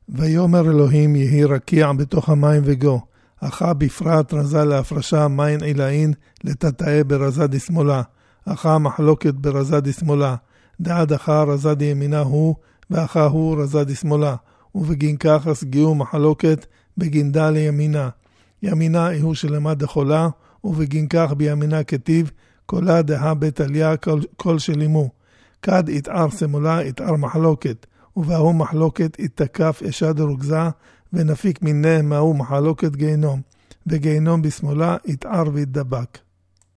ויאמר אלוהים יהי רקיע בתוך המים וגו, אחא בפרט רזה להפרשה מים עילאין לתתאה ברזה דשמאלה, אחא מחלוקת ברזה דשמאלה, דעד אחא רזה דימינה הוא, ואחא הוא רזה דשמאלה, ובגין כך הסגיעו מחלוקת בגינדה לימינה. ימינה הוא שלמד דחולה, ובגין כך בימינה כתיב, קולה דהה בית עליה כל שלימו. כד יתער שמאלה יתער מחלוקת, ובהו מחלוקת יתקף אשה דרוגזה, ונפיק מיניה מהו מחלוקת גיהנום, וגיהנום בשמאלה יתער ויתדבק.